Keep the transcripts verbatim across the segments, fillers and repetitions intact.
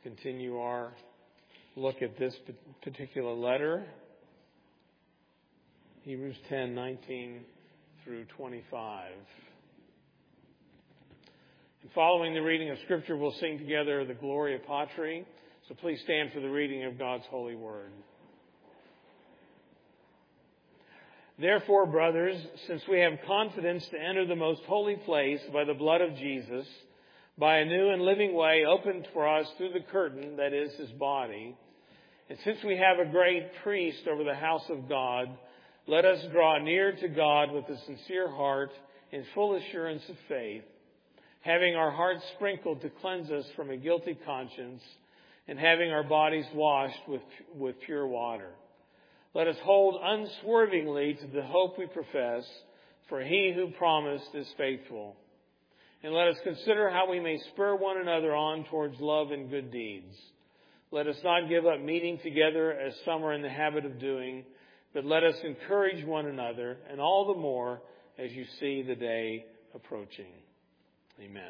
continue our look at this particular letter, Hebrews ten, nineteen through twenty-five. And following the reading of Scripture, we'll sing together the Gloria Patri. So please stand for the reading of God's holy word. Therefore, brothers, since we have confidence to enter the most holy place by the blood of Jesus, by a new and living way opened for us through the curtain that is his body, and since we have a great priest over the house of God, let us draw near to God with a sincere heart in full assurance of faith, having our hearts sprinkled to cleanse us from a guilty conscience, and having our bodies washed with, with pure water. Let us hold unswervingly to the hope we profess, for he who promised is faithful. And let us consider how we may spur one another on towards love and good deeds. Let us not give up meeting together as some are in the habit of doing, but let us encourage one another, and all the more as you see the day approaching. Amen.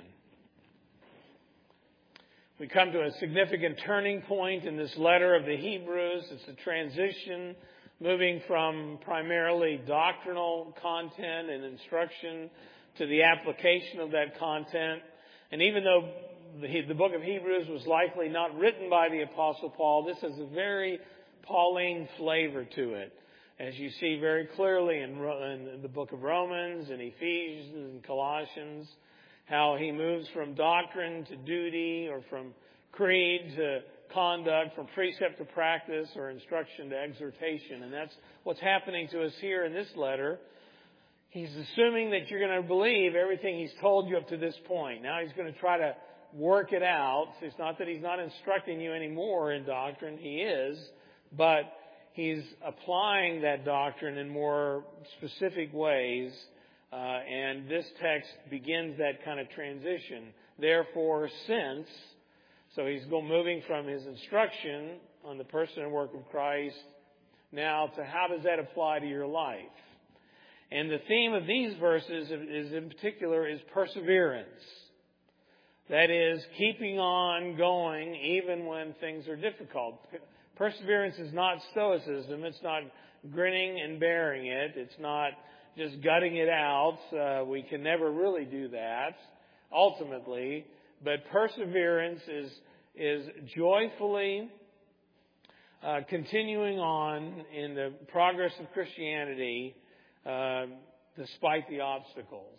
We come to a significant turning point in this letter of the Hebrews. It's a transition moving from primarily doctrinal content and instruction to the application of that content. And even though the, the book of Hebrews was likely not written by the Apostle Paul, this has a very Pauline flavor to it, as you see very clearly in, in the book of Romans and Ephesians and Colossians, how he moves from doctrine to duty, or from creed to conduct, from precept to practice, or instruction to exhortation. And that's what's happening to us here in this letter. He's assuming that you're going to believe everything he's told you up to this point. Now he's going to try to work it out. It's not that he's not instructing you anymore in doctrine. He is. But he's applying that doctrine in more specific ways. Uh, and this text begins that kind of transition. Therefore, since, so he's going moving from his instruction on the person and work of Christ now to how does that apply to your life? And the theme of these verses is in particular is perseverance. That is, keeping on going even when things are difficult. Perseverance is not stoicism. It's not grinning and bearing it. It's not just gutting it out. Uh, we can never really do that, ultimately. But perseverance is is joyfully uh, continuing on in the progress of Christianity uh, despite the obstacles.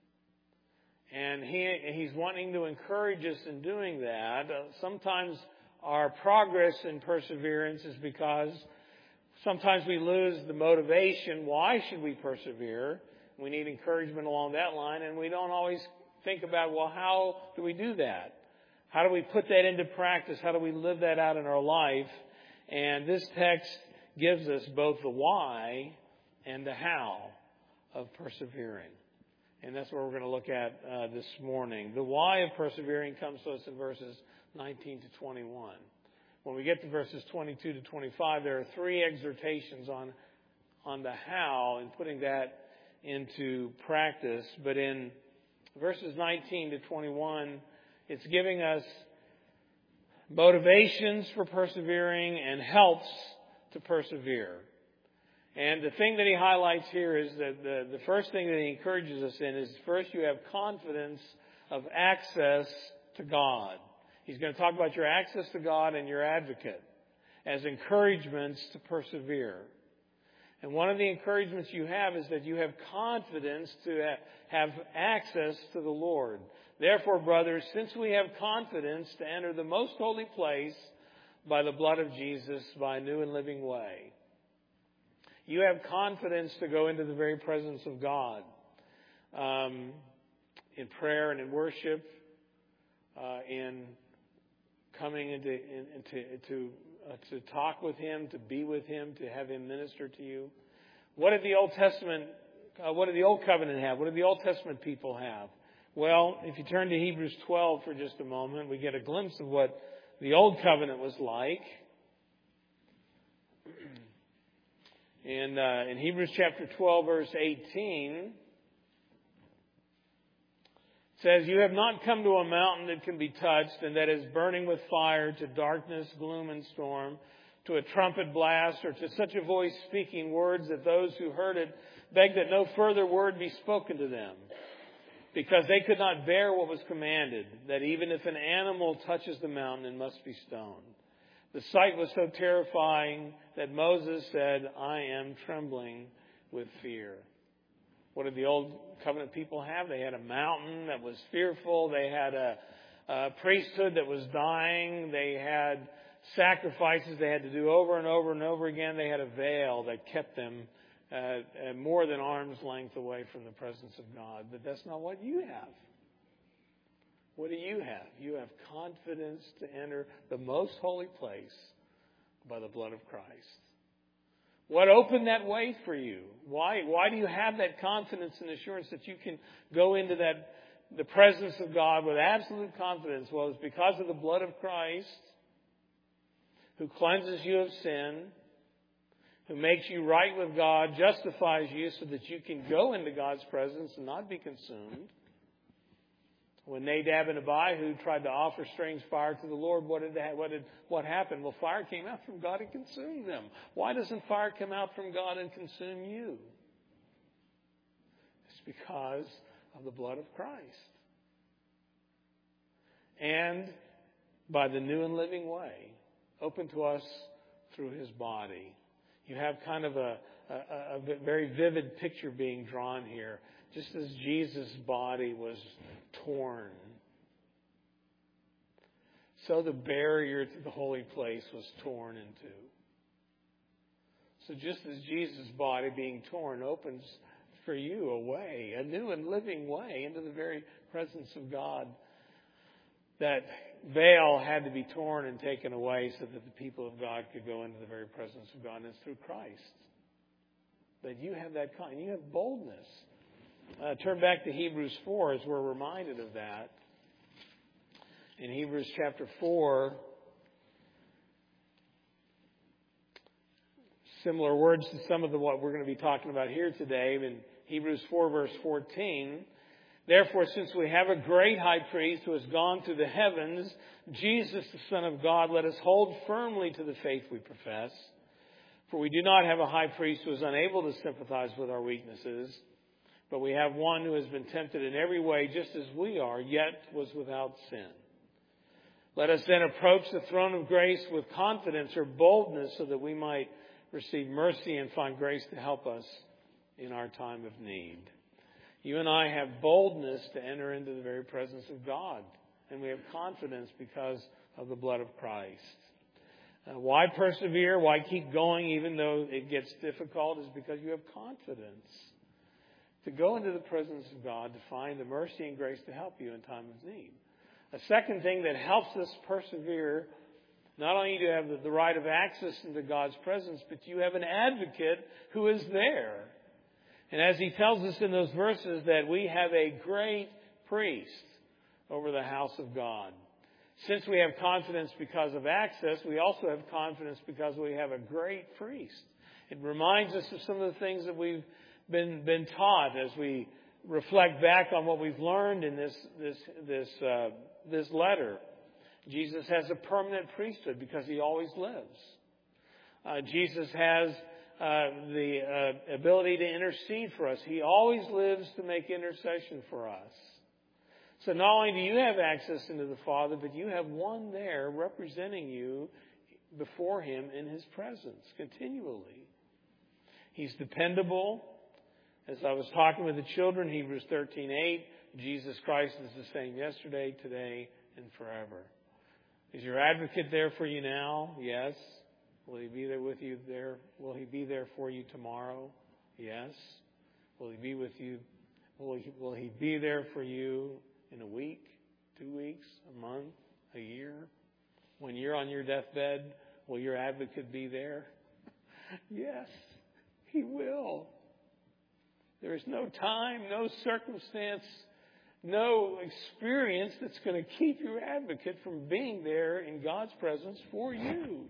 And he he's wanting to encourage us in doing that. Uh, sometimes our progress in perseverance is because sometimes we lose the motivation. Why should we persevere? We need encouragement along that line, and we don't always think about, well, how do we do that? How do we put that into practice? How do we live that out in our life? And this text gives us both the why and the how of persevering. And that's what we're going to look at uh, this morning. The why of persevering comes to us in verses nineteen to twenty-one. When we get to verses twenty-two to twenty-five, there are three exhortations on, on the how and putting that into practice. But in verses nineteen to twenty-one, it's giving us motivations for persevering and helps to persevere. And the thing that he highlights here is that the, the first thing that he encourages us in is first you have confidence of access to God. He's going to talk about your access to God and your advocate as encouragements to persevere. And one of the encouragements you have is that you have confidence to have access to the Lord. Therefore, brothers, since we have confidence to enter the most holy place by the blood of Jesus, by a new and living way, you have confidence to go into the very presence of God um, in prayer and in worship, uh, in coming into in, into to uh, to talk with Him, to be with Him, to have Him minister to you. What did the Old Testament, uh, what did the Old Covenant have? What did the Old Testament people have? Well, if you turn to Hebrews twelve for just a moment, we get a glimpse of what the Old Covenant was like. In, uh, in Hebrews chapter twelve, verse eighteen, it says, "You have not come to a mountain that can be touched and that is burning with fire, to darkness, gloom, and storm, to a trumpet blast, or to such a voice speaking words that those who heard it begged that no further word be spoken to them, because they could not bear what was commanded, that even if an animal touches the mountain, it must be stoned. The sight was so terrifying that Moses said, 'I am trembling with fear.'" What did the old covenant people have? They had a mountain that was fearful. They had a, a priesthood that was dying. They had sacrifices they had to do over and over and over again. They had a veil that kept them uh, uh, more than arm's length away from the presence of God. But that's not what you have. What do you have? You have confidence to enter the most holy place by the blood of Christ. What opened that way for you? Why, why do you have that confidence and assurance that you can go into that, the presence of God with absolute confidence? Well, it's because of the blood of Christ, who cleanses you of sin, who makes you right with God, justifies you so that you can go into God's presence and not be consumed. When Nadab and Abihu tried to offer strange fire to the Lord, what did, that, what did what happened? Well, fire came out from God and consumed them. Why doesn't fire come out from God and consume you? It's because of the blood of Christ. And by the new and living way, open to us through His body. You have kind of a, a, a very vivid picture being drawn here. Just as Jesus' body was torn, so the barrier to the holy place was torn in two. So just as Jesus' body being torn opens for you a way, a new and living way into the very presence of God, that veil had to be torn and taken away so that the people of God could go into the very presence of God. And it's through Christ that you have that kind. You have boldness. Uh, turn back to Hebrews four as we're reminded of that. In Hebrews chapter four, similar words to some of the, what we're going to be talking about here today. In Hebrews four verse fourteen, "Therefore, since we have a great high priest who has gone to the heavens, Jesus the Son of God, let us hold firmly to the faith we profess. For we do not have a high priest who is unable to sympathize with our weaknesses, but we have one who has been tempted in every way just as we are, yet was without sin. Let us then approach the throne of grace with confidence or boldness so that we might receive mercy and find grace to help us in our time of need." You and I have boldness to enter into the very presence of God. And we have confidence because of the blood of Christ. Uh, why persevere? Why keep going even though it gets difficult? Is because you have confidence to go into the presence of God to find the mercy and grace to help you in time of need. A second thing that helps us persevere, not only do you have the, the right of access into God's presence, but you have an advocate who is there. And as he tells us in those verses that we have a great priest over the house of God. Since we have confidence because of access, we also have confidence because we have a great priest. It reminds us of some of the things that we've been been taught as we reflect back on what we've learned in this this this uh, this letter. Jesus has a permanent priesthood because he always lives. Uh, Jesus has uh, the uh, ability to intercede for us. He always lives to make intercession for us. So not only do you have access into the Father, but you have one there representing you before him in his presence continually. He's dependable. As I was talking with the children, Hebrews thirteen eight, Jesus Christ is the same yesterday, today, and forever. Is your advocate there for you now? Yes. Will he be there with you there? Will he be there for you tomorrow? Yes. Will he be with you? Will he, will he be there for you in a week, two weeks, a month, a year? When you're on your deathbed, will your advocate be there? Yes, he will. There is no time, no circumstance, no experience that's going to keep your advocate from being there in God's presence for you.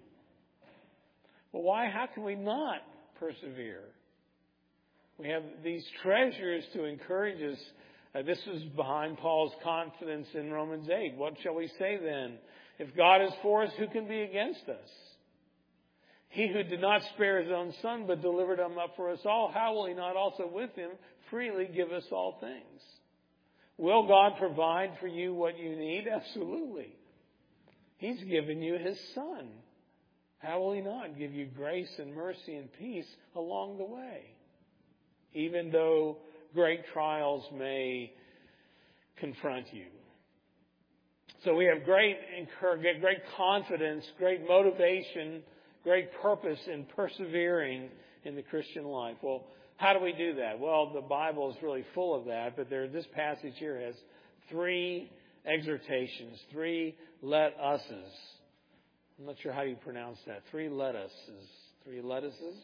Well, why? How can we not persevere? We have these treasures to encourage us Uh, this is behind Paul's confidence in Romans eight. What shall we say then? If God is for us, who can be against us? He who did not spare his own son, but delivered him up for us all, how will he not also with him freely give us all things? Will God provide for you what you need? Absolutely. He's given you his son. How will he not give you grace and mercy and peace along the way? Even though great trials may confront you. So we have great encouragement, great confidence, great motivation, great purpose in persevering in the Christian life. Well, how do we do that? Well, the Bible is really full of that, but there, this passage here has three exhortations, three let us's. I'm not sure how you pronounce that. Three let us's. Three let us's?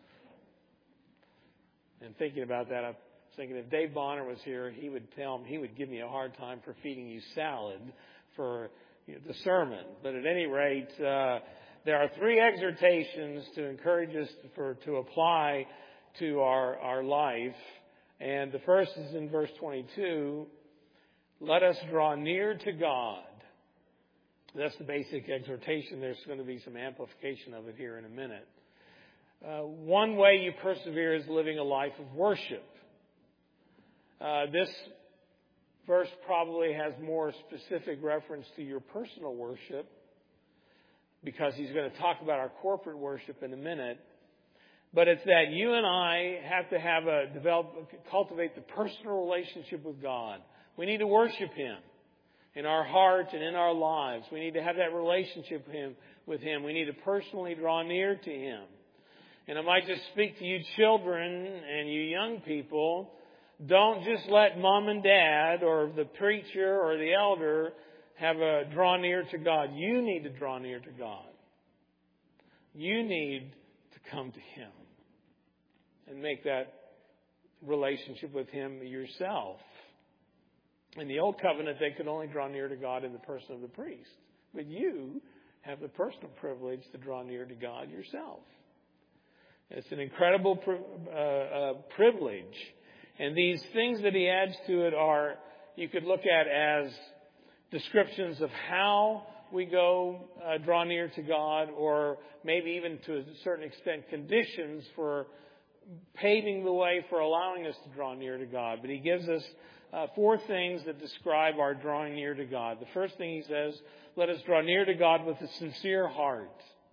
And thinking about that, I was thinking if Dave Bonner was here, he would tell me, he would give me a hard time for feeding you salad for you know, the sermon. But at any rate, uh, there are three exhortations to encourage us for to apply to our, our life. And the first is in verse twenty-two. Let us draw near to God. That's the basic exhortation. There's going to be some amplification of it here in a minute. Uh, one way you persevere is living a life of worship. Uh, this verse probably has more specific reference to your personal worship, because he's going to talk about our corporate worship in a minute. But it's that you and I have to have a develop, cultivate the personal relationship with God. We need to worship him in our heart and in our lives. We need to have that relationship with him. With him. We need to personally draw near to him. And I might just speak to you children and you young people. Don't just let mom and dad or the preacher or the elder have a draw near to God. You need to draw near to God. You need to come to him and make that relationship with him yourself. In the Old Covenant, they could only draw near to God in the person of the priest. But you have the personal privilege to draw near to God yourself. It's an incredible uh, uh, privilege. And these things that he adds to it are, you could look at as descriptions of how we go uh, draw near to God, or maybe even to a certain extent conditions for paving the way for allowing us to draw near to God. But he gives us uh, four things that describe our drawing near to God. The first thing he says, let us draw near to God with a sincere heart.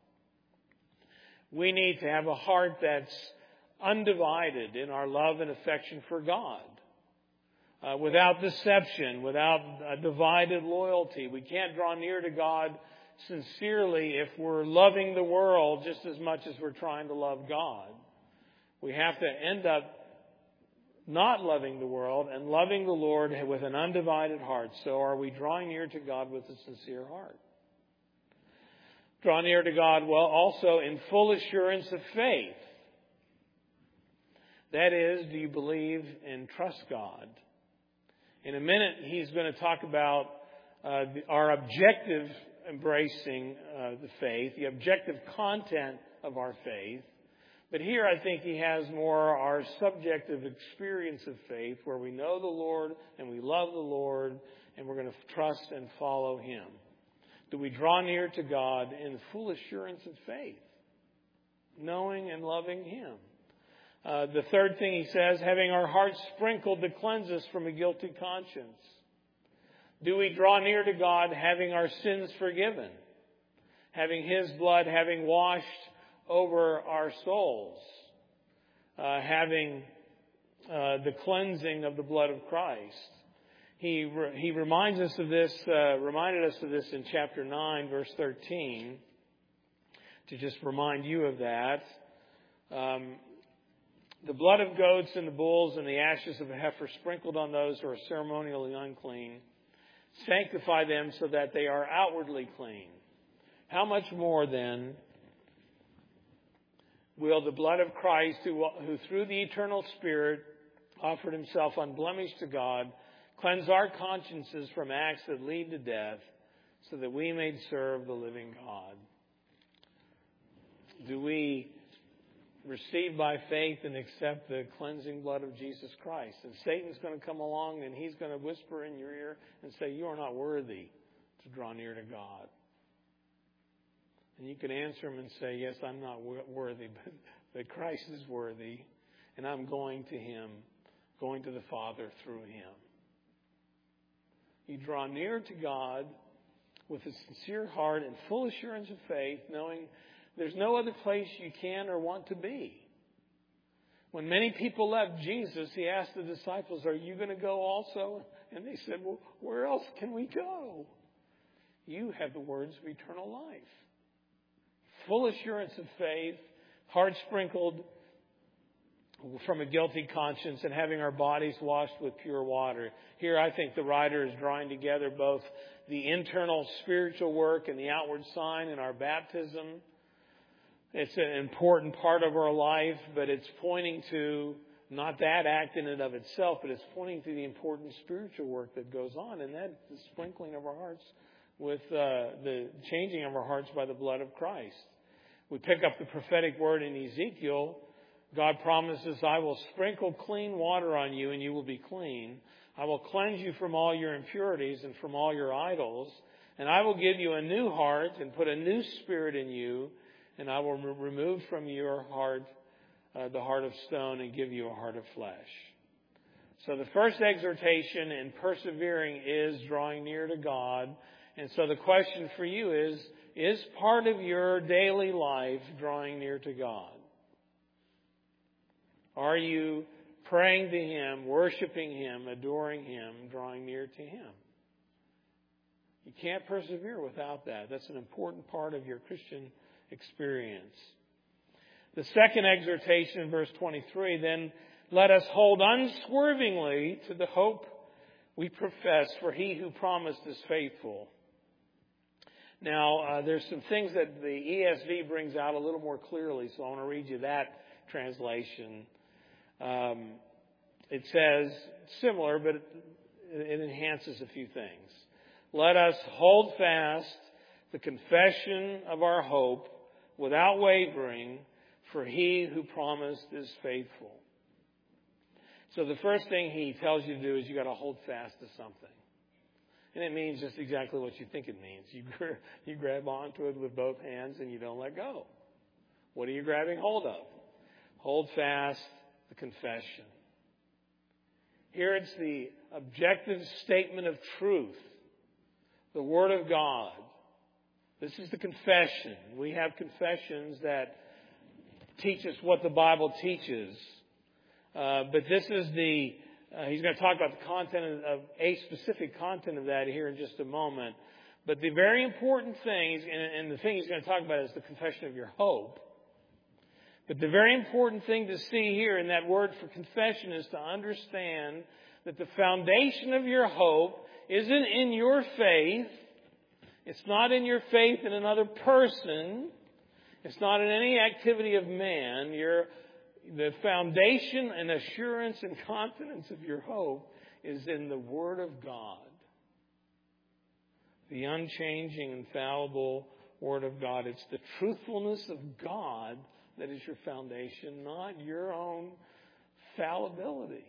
We need to have a heart that's undivided in our love and affection for God. Uh, without deception, without a divided loyalty. We can't draw near to God sincerely if we're loving the world just as much as we're trying to love God. We have to end up not loving the world and loving the Lord with an undivided heart. So are we drawing near to God with a sincere heart? Draw near to God, well, also in full assurance of faith. That is, do you believe and trust God? In a minute, he's going to talk about uh, the, our objective embracing uh, the faith, the objective content of our faith. But here I think he has more our subjective experience of faith, where we know the Lord and we love the Lord and we're going to trust and follow him. Do we draw near to God in full assurance of faith, knowing and loving him? Uh, the third thing he says, having our hearts sprinkled to cleanse us from a guilty conscience. Do we draw near to God having our sins forgiven? Having his blood, having washed over our souls? Uh, having uh, the cleansing of the blood of Christ. He re- he reminds us of this, uh, reminded us of this in chapter nine, verse thirteen. To just remind you of that. Um, The blood of goats and the bulls and the ashes of a heifer sprinkled on those who are ceremonially unclean sanctify them so that they are outwardly clean. How much more then will the blood of Christ, who, who through the eternal Spirit offered himself unblemished to God, cleanse our consciences from acts that lead to death, so that we may serve the living God? Do we receive by faith and accept the cleansing blood of Jesus Christ. And Satan's going to come along and he's going to whisper in your ear and say, you are not worthy to draw near to God. And you can answer him and say, yes, I'm not worthy, but, but Christ is worthy. And I'm going to him, going to the Father through him. You draw near to God with a sincere heart and full assurance of faith, knowing there's no other place you can or want to be. When many people left Jesus, he asked the disciples, are you going to go also? And they said, well, where else can we go? You have the words of eternal life. Full assurance of faith, heart sprinkled from a guilty conscience, and having our bodies washed with pure water. Here I think the writer is drawing together both the internal spiritual work and the outward sign in our baptism. It's an important part of our life, but it's pointing to not that act in and of itself, but it's pointing to the important spiritual work that goes on, and that's the sprinkling of our hearts with uh, the changing of our hearts by the blood of Christ. We pick up the prophetic word in Ezekiel. God promises, I will sprinkle clean water on you and you will be clean. I will cleanse you from all your impurities and from all your idols. And I will give you a new heart and put a new spirit in you. And I will re- remove from your heart uh, the heart of stone and give you a heart of flesh. So the first exhortation in persevering is drawing near to God. And so the question for you is, is part of your daily life drawing near to God? Are you praying to him, worshiping him, adoring him, drawing near to him? You can't persevere without that. That's an important part of your Christian experience. The second exhortation in verse twenty-three, then let us hold unswervingly to the hope we profess, for he who promised is faithful. Now, uh, there's some things that the E S V brings out a little more clearly, so I want to read you that translation. Um, it says similar, but it, it enhances a few things. Let us hold fast the confession of our hope without wavering, for he who promised is faithful. So the first thing he tells you to do is you got to hold fast to something. And it means just exactly what you think it means. You, you grab onto it with both hands and you don't let go. What are you grabbing hold of? Hold fast the confession. Here it's the objective statement of truth. The Word of God. This is the confession. We have confessions that teach us what the Bible teaches. Uh, but this is the, uh, he's going to talk about the content of, a specific content of that here in just a moment. But the very important thing, and, and the thing he's going to talk about is the confession of your hope. But the very important thing to see here in that word for confession is to understand that the foundation of your hope isn't in your faith. It's not in your faith in another person. It's not in any activity of man. Your, the foundation and assurance and confidence of your hope is in the Word of God. The unchanging, infallible Word of God. It's the truthfulness of God that is your foundation, not your own fallibility.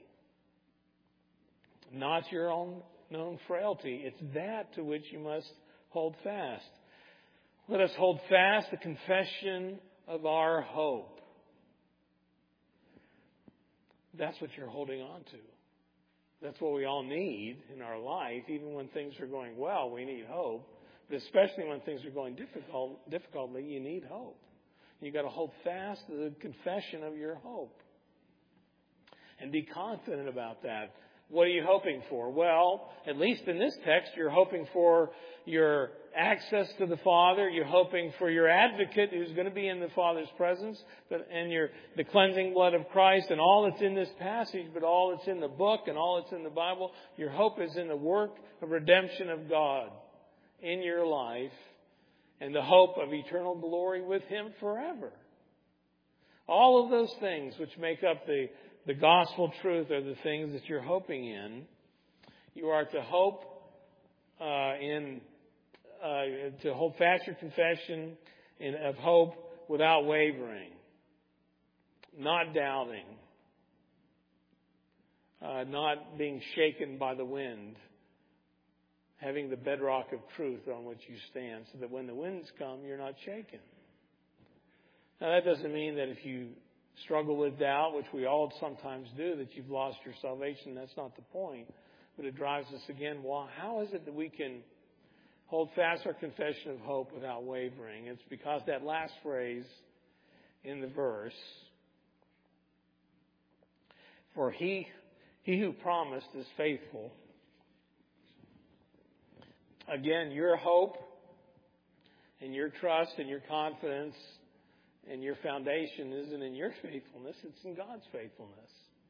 Not your own known frailty. It's that to which you must hold fast. Let us hold fast the confession of our hope. That's what you're holding on to. That's what we all need in our life. Even when things are going well, we need hope. But especially when things are going difficult, difficultly, you need hope. You've got to hold fast to the confession of your hope. And be confident about that. What are you hoping for? Well, at least in this text, you're hoping for your access to the Father. You're hoping for your advocate who's going to be in the Father's presence, and your the cleansing blood of Christ, and all that's in this passage, but all that's in the book and all that's in the Bible. Your hope is in the work of redemption of God in your life, and the hope of eternal glory with Him forever. All of those things which make up the, the gospel truth are the things that you're hoping in. You are to hope uh, in, uh, to hold fast your confession in, of hope without wavering. not doubting, uh, not being shaken by the wind, having the bedrock of truth on which you stand so that when the winds come, you're not shaken. Now, that doesn't mean that if you struggle with doubt, which we all sometimes do, that you've lost your salvation. That's not the point. But it drives us again, well, how is it that we can hold fast our confession of hope without wavering? It's because that last phrase in the verse, for he, he who promised is faithful. Again, your hope and your trust and your confidence and your foundation isn't in your faithfulness, it's in God's faithfulness.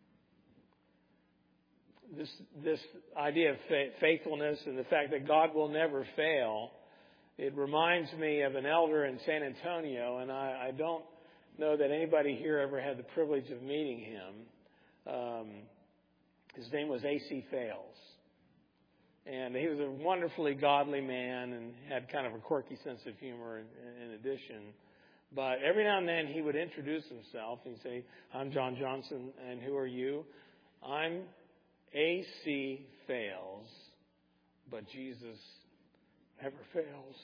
This this idea of faithfulness and the fact that God will never fail, it reminds me of an elder in San Antonio, and I, I don't know that anybody here ever had the privilege of meeting him. Um, his name was A C Fales. And he was a wonderfully godly man and had kind of a quirky sense of humor in, in addition. But every now and then he would introduce himself and say, I'm John Johnson, and who are you? I'm A C Fales, but Jesus never fails.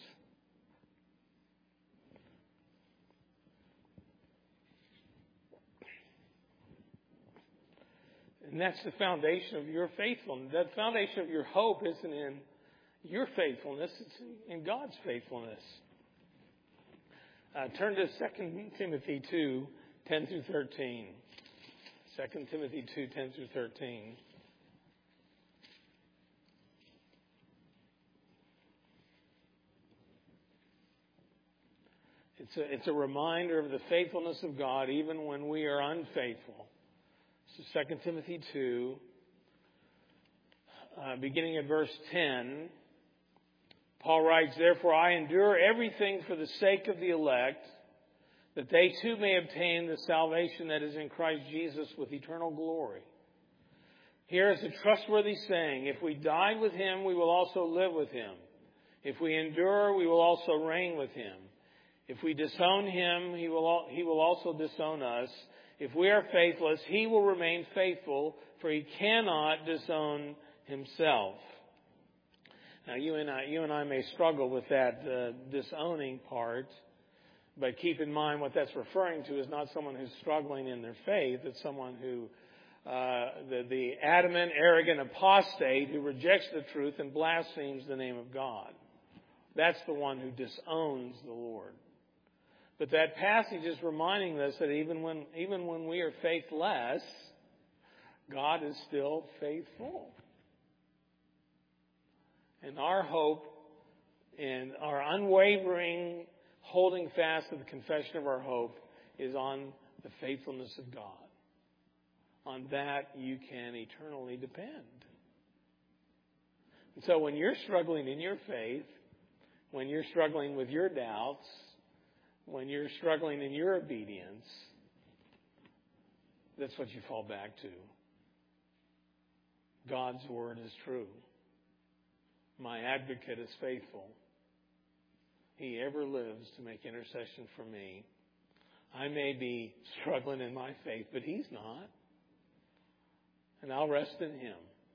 And that's the foundation of your faithfulness. That foundation of your hope isn't in your faithfulness, it's in God's faithfulness. Uh, turn to Second Timothy two, ten through thirteen. Second Timothy two, ten through thirteen. It's a, it's a reminder of the faithfulness of God even when we are unfaithful. So Second Timothy two, uh, beginning at verse ten, Paul writes, therefore I endure everything for the sake of the elect, that they too may obtain the salvation that is in Christ Jesus with eternal glory. Here is a trustworthy saying, if we die with him, we will also live with him. If we endure, we will also reign with him. If we disown him, he will, he will also disown us. If we are faithless, he will remain faithful, for he cannot disown himself. Now, you and I, you and I may struggle with that uh, disowning part, but keep in mind what that's referring to is not someone who's struggling in their faith. It's someone who, uh, the, the adamant, arrogant apostate who rejects the truth and blasphemes the name of God. That's the one who disowns the Lord. But that passage is reminding us that even when even when we are faithless, God is still faithful. And our hope and our unwavering holding fast of the confession of our hope is on the faithfulness of God. On that you can eternally depend. And so when you're struggling in your faith, when you're struggling with your doubts, when you're struggling in your obedience, that's what you fall back to. God's word is true. My advocate is faithful. He ever lives to make intercession for me. I may be struggling in my faith, but he's not. And I'll rest in him.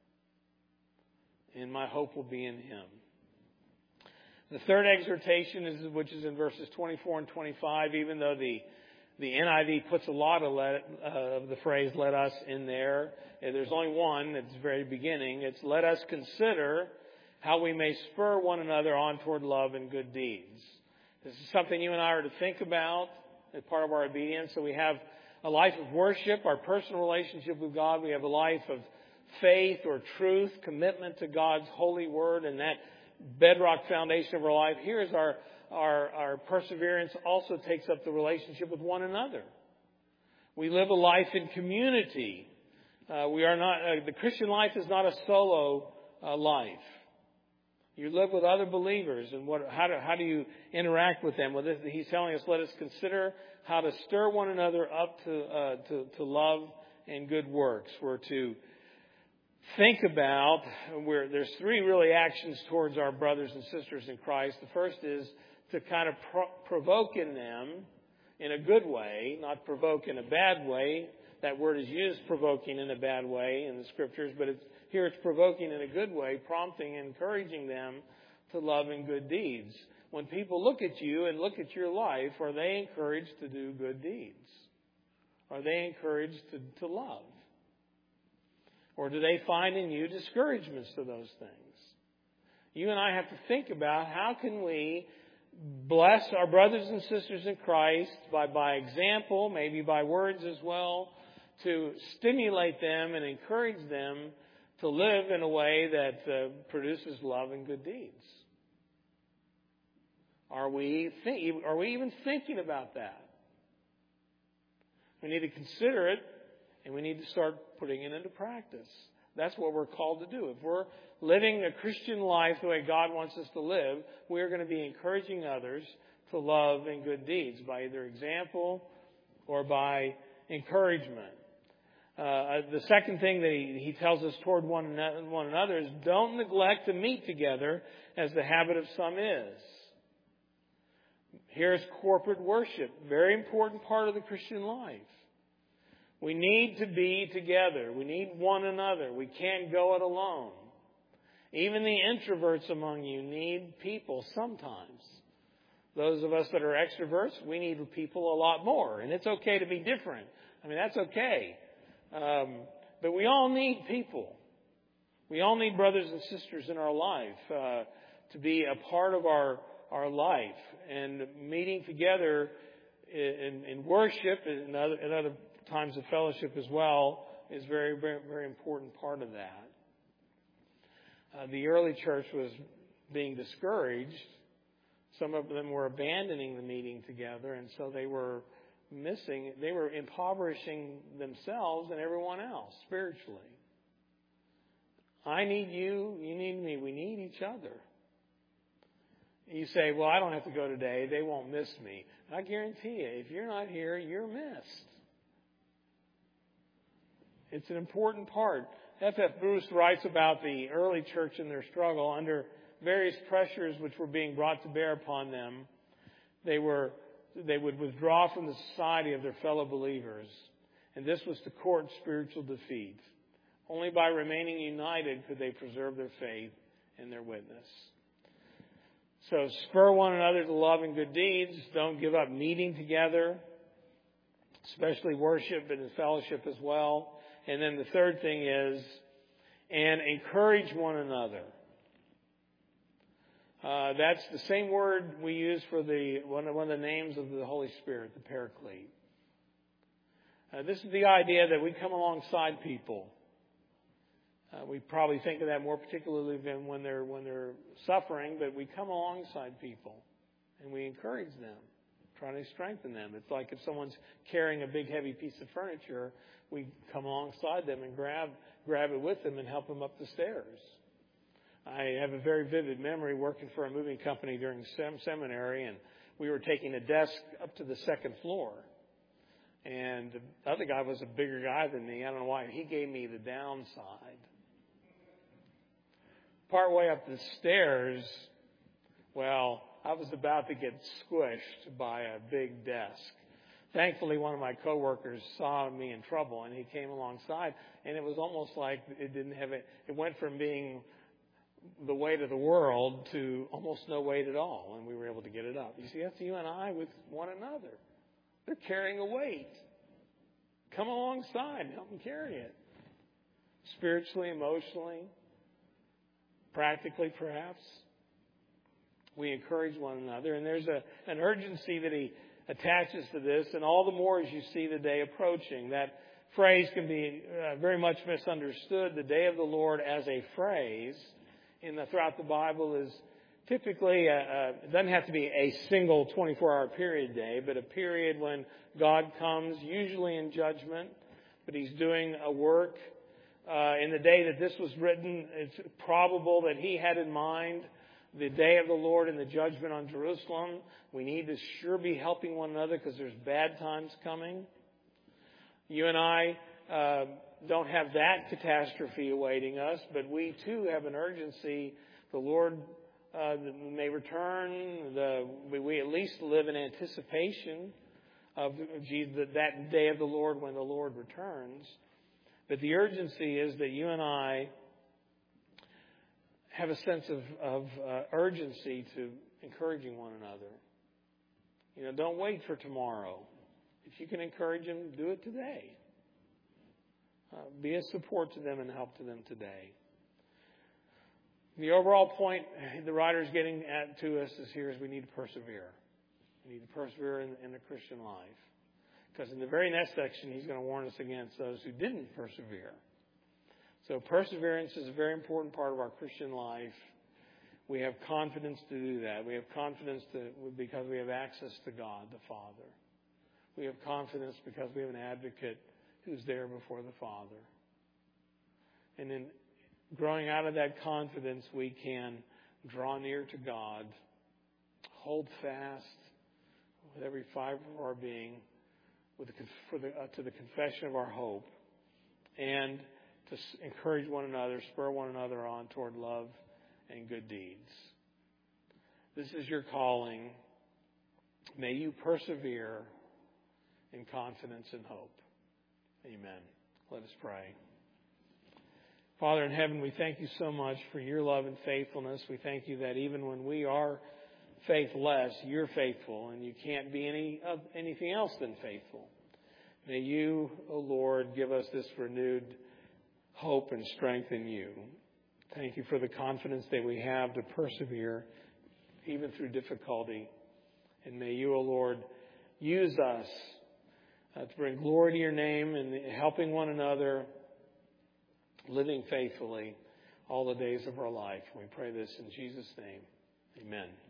And my hope will be in him. The third exhortation, is, which is in verses twenty-four and twenty-five, even though the, the N I V puts a lot of, let, uh, of the phrase, let us, in there, there's only one at the very beginning. It's, let us consider how we may spur one another on toward love and good deeds. This is something you and I are to think about as part of our obedience. So we have a life of worship, our personal relationship with God. We have a life of faith or truth, commitment to God's holy word, and that bedrock foundation of our life. Here's our, our, our perseverance also takes up the relationship with one another. We live a life in community. Uh, we are not, uh, the Christian life is not a solo uh, life. You live with other believers, and what, how do, how do you interact with them? Well, this, he's telling us, let us consider how to stir one another up to, uh, to, to love and good works. We're to think about, where there's three really actions towards our brothers and sisters in Christ. The first is to kind of pro- provoke in them in a good way, not provoke in a bad way. That word is used provoking in a bad way in the Scriptures, but it's, here it's provoking in a good way, prompting and encouraging them to love and good deeds. When people look at you and look at your life, are they encouraged to do good deeds? Are they encouraged to, to love? Or do they find in you discouragements to those things? You and I have to think about how can we bless our brothers and sisters in Christ by, by example, maybe by words as well, to stimulate them and encourage them to live in a way that uh, produces love and good deeds. Are we think, are we even thinking about that? We need to consider it, and we need to start putting it into practice. That's what we're called to do. If we're living a Christian life the way God wants us to live, we're going to be encouraging others to love and good deeds by either example or by encouragement. Uh, the second thing that he, he tells us toward one another, one another is don't neglect to meet together as the habit of some is. Here's corporate worship, very important part of the Christian life. We need to be together. We need one another. We can't go it alone. Even the introverts among you need people sometimes. Those of us that are extroverts, we need people a lot more. And it's okay to be different. I mean, that's okay. Um, but we all need people. We all need brothers and sisters in our life uh, to be a part of our, our life. And meeting together in, in worship and other, and other times of fellowship as well is very, very, very important part of that. Uh, the early church was being discouraged. Some of them were abandoning the meeting together, and so they were missing, they were impoverishing themselves and everyone else spiritually. I need you, you need me, we need each other. You say, well, I don't have to go today, they won't miss me. I guarantee you, if you're not here, you're missed. It's an important part. F F Bruce writes about the early church and their struggle under various pressures which were being brought to bear upon them. They were they would withdraw from the society of their fellow believers, and this was to court spiritual defeat. Only by remaining united could they preserve their faith and their witness. So spur one another to love and good deeds. Don't give up meeting together, especially worship and fellowship as well. And then the third thing is, and encourage one another. Uh, that's the same word we use for the one of, one of the names of the Holy Spirit, the Paraclete. Uh, this is the idea that we come alongside people. Uh, we probably think of that more particularly than when they're when they're suffering, but we come alongside people and we encourage them, trying to strengthen them. It's like if someone's carrying a big heavy piece of furniture, we come alongside them and grab grab it with them and help them up the stairs. I have a very vivid memory working for a moving company during sem- seminary, and we were taking a desk up to the second floor. And the other guy was a bigger guy than me. I don't know why. He gave me the downside. Partway up the stairs, well, I was about to get squished by a big desk. Thankfully, one of my coworkers saw me in trouble, and he came alongside. And it was almost like it didn't have it. It went from being the weight of the world to almost no weight at all, and we were able to get it up. You see, that's you and I with one another. They're carrying a weight. Come alongside and help them carry it. Spiritually, emotionally, practically perhaps. We encourage one another, and there's a, an urgency that he attaches to this, and all the more as you see the day approaching. That phrase can be uh, very much misunderstood. The day of the Lord as a phrase in the, throughout the Bible is typically, a, a, it doesn't have to be a single twenty-four hour period day, but a period when God comes, usually in judgment, but He's doing a work. Uh, in the day that this was written, it's probable that He had in mind the day of the Lord and the judgment on Jerusalem. We need to sure be helping one another because there's bad times coming. You and I uh, don't have that catastrophe awaiting us, but we too have an urgency. The Lord uh, may return. The, we, we at least live in anticipation of Jesus, that day of the Lord when the Lord returns. But the urgency is that you and I have a sense of, of uh, urgency to encouraging one another. You know, don't wait for tomorrow. If you can encourage them, do it today. Uh, be a support to them and help to them today. The overall point the writer is getting at to us is here is we need to persevere. We need to persevere in, in the Christian life. Because in the very next section, he's going to warn us against those who didn't persevere. So perseverance is a very important part of our Christian life. We have confidence to do that. We have confidence to, because we have access to God, the Father. We have confidence because we have an advocate who's there before the Father. And in growing out of that confidence, we can draw near to God, hold fast with every fiber of our being with the, for the, uh, to the confession of our hope, and to encourage one another, spur one another on toward love and good deeds. This is your calling. May you persevere in confidence and hope. Amen. Let us pray. Father in heaven, we thank you so much for your love and faithfulness. We thank you that even when we are faithless, you're faithful, and you can't be any of anything else than faithful. May you, O Lord, give us this renewed hope and strength in you. Thank you for the confidence that we have to persevere even through difficulty. And may you, O Lord, use us uh, to bring glory to your name and helping one another, living faithfully all the days of our life. We pray this in Jesus' name. Amen.